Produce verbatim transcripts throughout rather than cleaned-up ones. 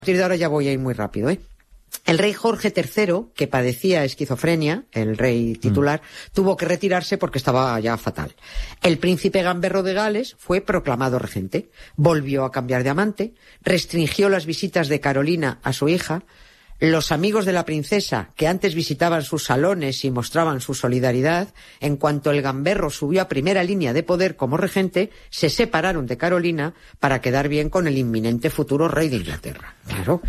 A partir de ahora ya voy a ir muy rápido, ¿eh? El rey Jorge tercero, que padecía esquizofrenia, el rey titular, mm. tuvo que retirarse porque estaba ya fatal. El príncipe Gamberro de Gales fue proclamado regente. Volvió a cambiar de amante, restringió las visitas de Carolina a su hija. Los amigos de la princesa, que antes visitaban sus salones y mostraban su solidaridad, en cuanto el Gamberro subió a primera línea de poder como regente, se separaron de Carolina para quedar bien con el inminente futuro rey de Inglaterra. Claro.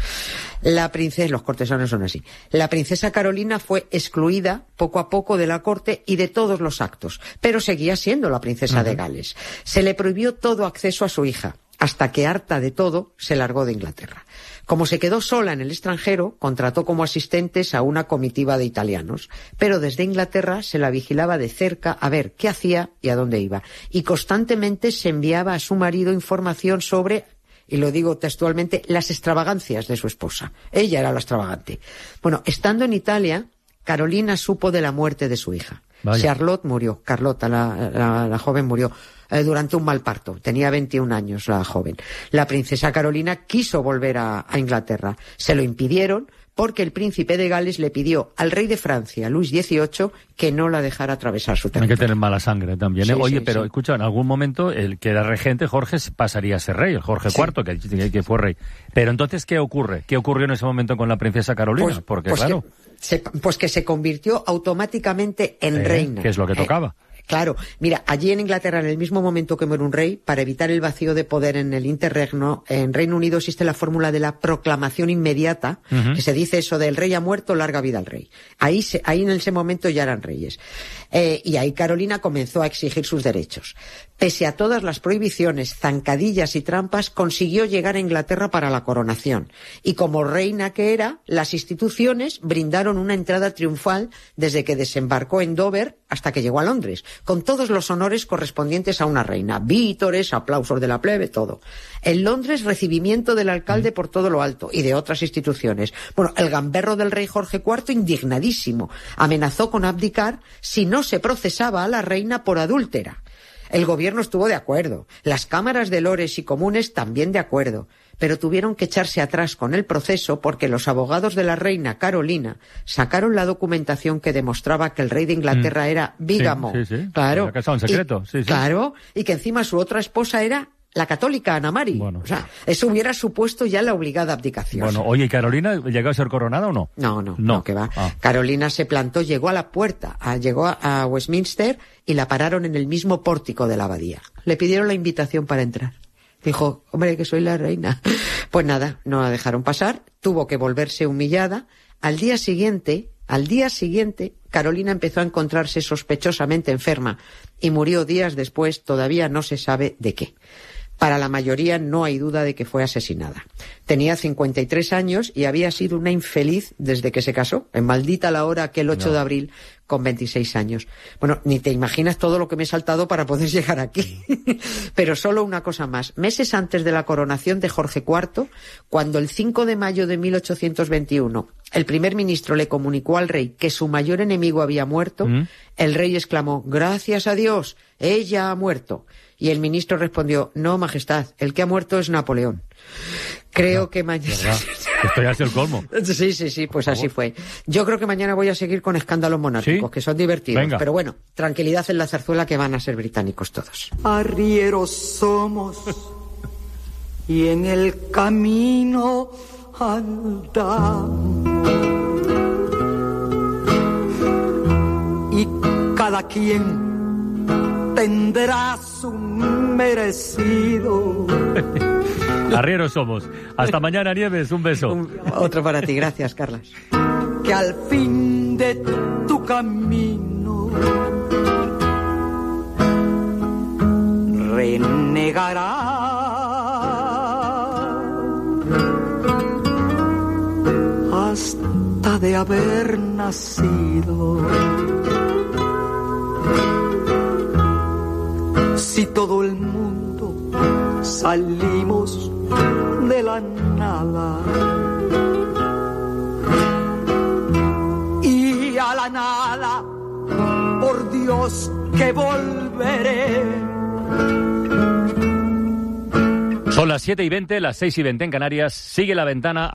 La princesa, los cortesanos son así. La princesa Carolina fue excluida poco a poco de la corte y de todos los actos, pero seguía siendo la princesa uh-huh. de Gales. Se le prohibió todo acceso a su hija, hasta que, harta de todo, se largó de Inglaterra. Como se quedó sola en el extranjero, contrató como asistentes a una comitiva de italianos, pero desde Inglaterra se la vigilaba de cerca a ver qué hacía y a dónde iba. Y constantemente se enviaba a su marido información sobre, y lo digo textualmente, las extravagancias de su esposa. Ella era la extravagante. Bueno, estando en Italia, Carolina supo de la muerte de su hija. Vaya. Charlotte murió, Carlota, la, la, la joven murió eh, durante un mal parto. Tenía veintiún años la joven. La princesa Carolina quiso volver a, a Inglaterra. Se lo impidieron porque el príncipe de Gales le pidió al rey de Francia, Luis dieciocho, que no la dejara atravesar su territorio. Hay que tener mala sangre también, ¿eh? Sí, Oye, sí, pero sí. escucha, en algún momento el que era regente, Jorge, pasaría a ser rey, el Jorge sí. cuarto, que, que fue rey. Pero entonces, ¿qué ocurre? ¿Qué ocurrió en ese momento con la princesa Carolina? Pues, porque, pues claro... Que... Se, pues que se convirtió automáticamente en eh, reina. Que es lo que tocaba. Eh, Claro, mira, allí en Inglaterra, en el mismo momento que muere un rey, para evitar el vacío de poder en el interregno, en Reino Unido existe la fórmula de la proclamación inmediata, uh-huh. que se dice eso de el rey ha muerto, larga vida al rey. Ahí, se, ahí en ese momento ya eran reyes. Eh, y ahí Carolina comenzó a exigir sus derechos. Pese a todas las prohibiciones, zancadillas y trampas, consiguió llegar a Inglaterra para la coronación. Y como reina que era, las instituciones brindaron una entrada triunfal desde que desembarcó en Dover hasta que llegó a Londres, con todos los honores correspondientes a una reina, vítores, aplausos de la plebe, todo. En Londres, recibimiento del alcalde por todo lo alto y de otras instituciones. Bueno, el gamberro del rey Jorge cuarto, indignadísimo, amenazó con abdicar si no se procesaba a la reina por adúltera. El gobierno estuvo de acuerdo, las cámaras de lores y comunes también de acuerdo, pero tuvieron que echarse atrás con el proceso porque los abogados de la reina Carolina sacaron la documentación que demostraba que el rey de Inglaterra mm. era bígamo. Sí, sí, sí. Claro. Era casado en secreto. Y, sí, sí. Claro, y que encima su otra esposa era la católica Ana Mari. Bueno. O sea, eso hubiera supuesto ya la obligada abdicación. Bueno, oye, ¿y Carolina llegó a ser coronada o no? No, no, no, no que va. Ah. Carolina se plantó, llegó a la puerta, a, llegó a, a Westminster y la pararon en el mismo pórtico de la abadía. Le pidieron la invitación para entrar. Dijo, hombre, que soy la reina. Pues nada, no la dejaron pasar, tuvo que volverse humillada. Al día siguiente, al día siguiente, Carolina empezó a encontrarse sospechosamente enferma y murió días después, todavía no se sabe de qué. Para la mayoría no hay duda de que fue asesinada. Tenía cincuenta y tres años y había sido una infeliz desde que se casó. En maldita la hora aquel ocho no. de abril con veintiséis años. Bueno, ni te imaginas todo lo que me he saltado para poder llegar aquí. Pero solo una cosa más. Meses antes de la coronación de Jorge cuarto, cuando el cinco de mayo de mil ochocientos veintiuno el primer ministro le comunicó al rey que su mayor enemigo había muerto, ¿Mm? el rey exclamó, gracias a Dios, ella ha muerto. Y el ministro respondió, no, majestad, el que ha muerto es Napoleón. Creo no, que mañana... Esto ya es el colmo. Sí, sí, sí, pues así fue. Yo creo que mañana voy a seguir con escándalos monárquicos, ¿sí? que son divertidos. Venga. Pero bueno, tranquilidad en la zarzuela que van a ser británicos todos. Arrieros somos y en el camino andamos. Y cada quien tendrá su merecido. Arrieros somos. Hasta mañana, Nieves. Un beso. Un, otro para ti. Gracias, Carlas. Que al fin de tu camino renegará hasta de haber nacido. Si todo el mundo salimos de la nada y a la nada, por Dios que volveré. Son las siete y veinte, las seis y veinte en Canarias. Sigue La Ventana.